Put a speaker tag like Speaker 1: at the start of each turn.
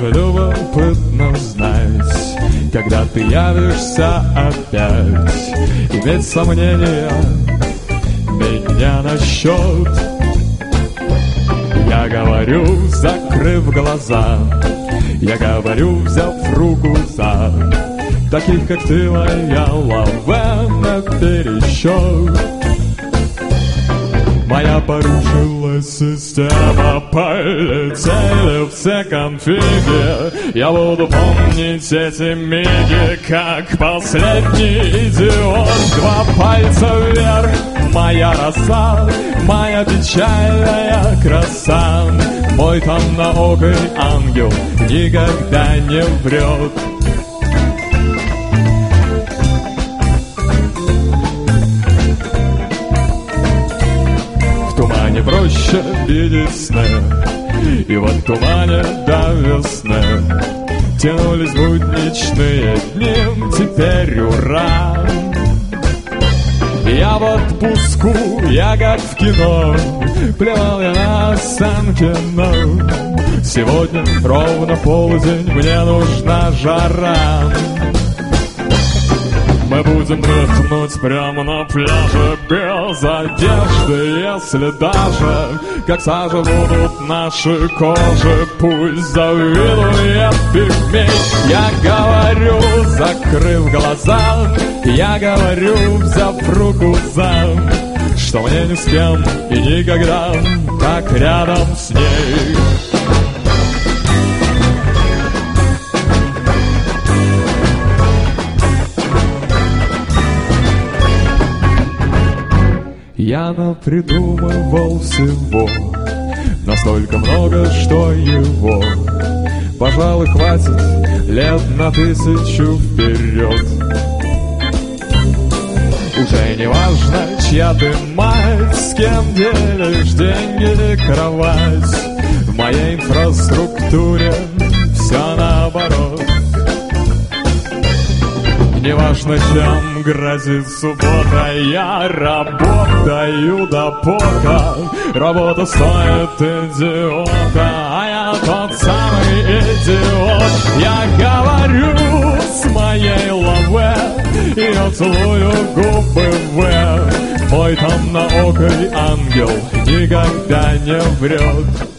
Speaker 1: даже любопытно знать, когда ты явишься опять. Иметь сомнения меня насчет. Я говорю, закрыв глаза, я говорю, взяв руку за таких, как ты, моя лава напересчет. Моя порушилась система, полетели все конфиги. Я буду помнить эти миги, как последний идиот. Два пальца вверх, моя роса, моя печальная краса. Мой темноокий ангел никогда не врет. В тумане проще видеть сны, и вот в тумане до весны тянулись будничные дни, теперь ура! Я в отпуску, я как в кино, плевал я на Останкино. Сегодня ровно полдень, мне нужна жара. Мы будем дрыхнуть прямо на пляже без одежды, если даже как сажа будут наши кожи. Пусть завидует пигмей. Я говорю, закрыв глаза, я говорю, взяв руку за, что мне ни с кем и никогда так рядом с ней. Я напридумывал всего настолько много, что его, пожалуй, хватит лет на 1000 вперед. Уже не важно, чья ты мать, с кем делишь деньги или кровать. В моей инфраструктуре все наоборот. Неважно, чем грозит суббота, я работаю до пота. Работа стоит идиота, а я тот самый идиот. Я говорю с моей лаве, я целую губы вверх. Мой темноокий ангел никогда не врет.